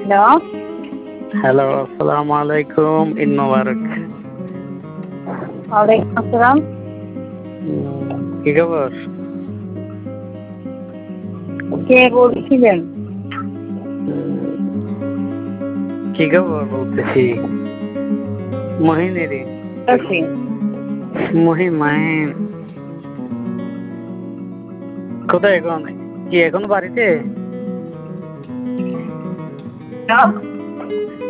Hello. Hello, আসসালামু আলাইকুম। ঈদ মোবারক। ওয়ালাইকুম আসসালাম। কি খবর? কে বলছিলেন? কি খবর বলতেছি? মহিনেরই। আছি। মাহিন কোথায় এখন? কি এখনো বাড়িতে? হ্যাঁ।